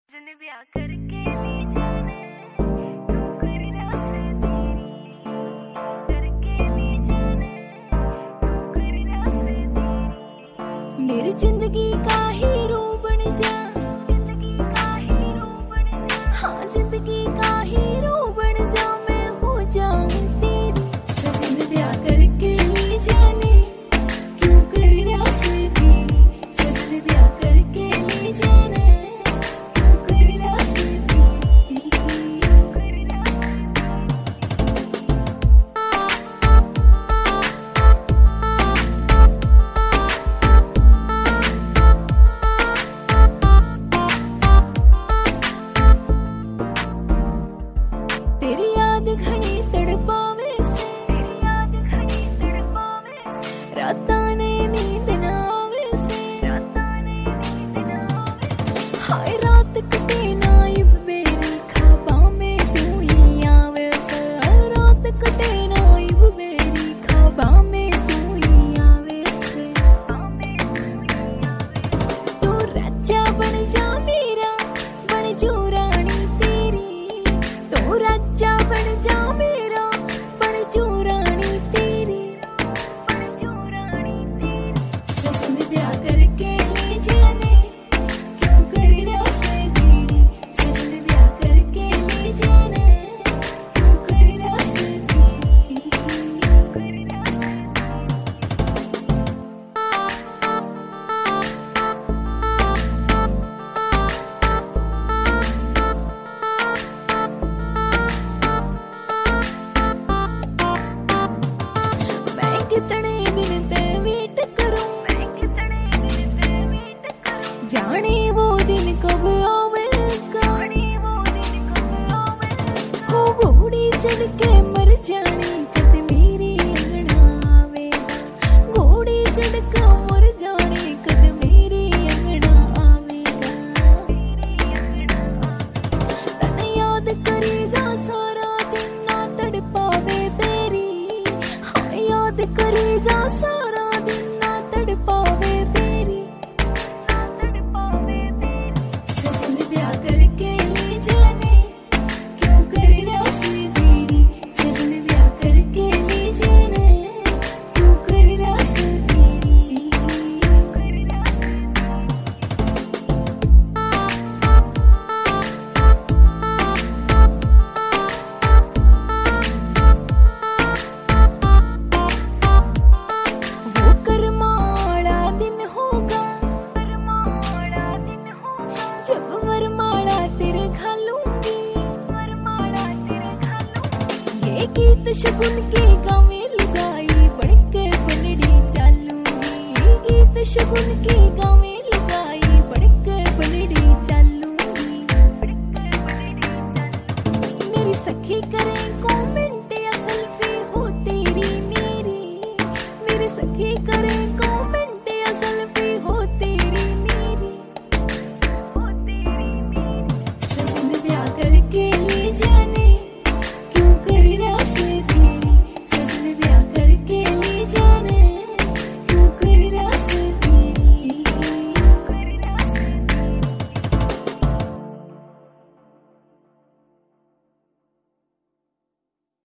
जिन्हें ब्याह करके ले जाने तू कर रास तेरी करके ले जाने तू कर रास तेरी मेरी जिंदगी का हीरो बन जा जिंदगी का हीरो बन जा हाँ जिंदगी का हीरो बन जा मैं हो जाऊं तेरी सजन ब्याह करके ले जाने क्यों कर रास तेरी सजन ब्याह करके ले जाने जाने वो दिन कब आवेगा हो घोड़ी चढ़ के मर जाने कद मेरी अंगना आवेगा घोड़ी चढ़ के मर जाने कद मेरी अंगना आवेगा तने याद करे जा सारा दिन ना तड़पावे तेरी हाँ याद करे जा सारा दिन ना तड़पावे तेरी जब वरमाला तेरे घालूंगी ये गीत शगुन के गावे लुगाई बढ़ के बनड़ी चालूंगी ये गीत शगुन के गावे लुगाई बढ़ के बनड़ी चालूंगी मेरी सखी करे कमेंट या सेल्फी हो तेरी मेरी मेरी सखी करे कमेंट